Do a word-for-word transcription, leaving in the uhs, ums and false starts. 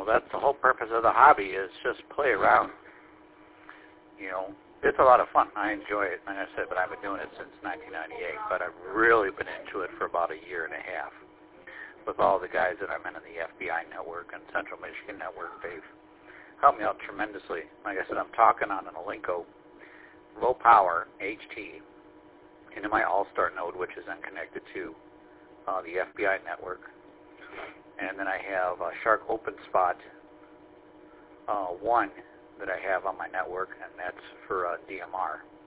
that's the whole purpose of the hobby, is just play around. You know, it's a lot of fun. I enjoy it, like I said, but I've been doing it since nineteen ninety-eight, but I've really been into it for about a year and a half with all the guys that I'm in, in the F B I network and Central Michigan network. They've helped me out tremendously. Like I said, I'm talking on an Alinco low power H T into my All-Star node, which is then connected to uh, the F B I network. And then I have a Shark OpenSpot uh, one that I have on my network, and that's for uh, D M R.